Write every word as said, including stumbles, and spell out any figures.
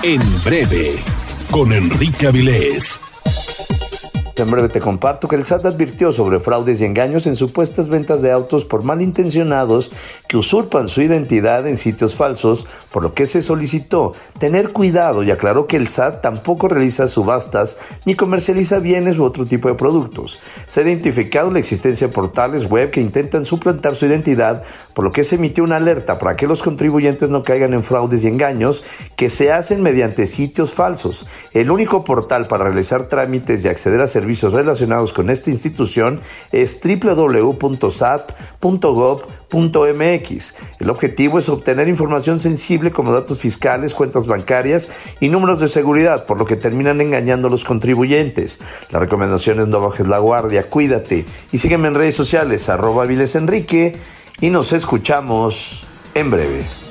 En breve, con Enrique Avilés. En breve te comparto que el S A T advirtió sobre fraudes y engaños en supuestas ventas de autos por malintencionados que usurpan su identidad en sitios falsos, por lo que se solicitó tener cuidado y aclaró que el S A T tampoco realiza subastas ni comercializa bienes u otro tipo de productos. Se ha identificado la existencia de portales web que intentan suplantar su identidad, por lo que se emitió una alerta para que los contribuyentes no caigan en fraudes y engaños que se hacen mediante sitios falsos. El único portal para realizar trámites y acceder a servicios servicios relacionados con esta institución es doble u doble u doble u punto sat punto gov punto m x. El objetivo es obtener información sensible como datos fiscales, cuentas bancarias y números de seguridad, por lo que terminan engañando a los contribuyentes. La recomendación es no bajes la guardia, cuídate y sígueme en redes sociales, arroba Avilés Enrique, y nos escuchamos en breve.